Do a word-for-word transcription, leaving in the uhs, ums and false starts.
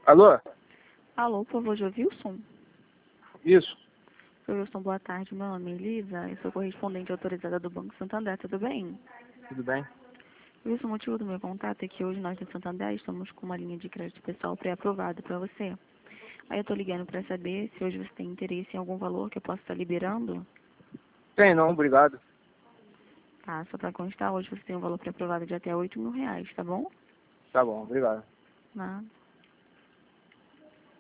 Alô? Alô, por favor, Wilson? Isso. Wilson, boa tarde. Meu nome é Elisa. Eu sou correspondente autorizada do Banco Santander. Tudo bem? Tudo bem? Wilson, o motivo do meu contato é que hoje nós do Santander estamos com uma linha de crédito pessoal pré-aprovada para você. Aí eu tô ligando para saber se hoje você tem interesse em algum valor que eu possa estar liberando. Tem não, obrigado. Tá, só para constar, hoje você tem um valor pré-aprovado de até oito mil reais, tá bom? Tá bom, obrigado. Nada.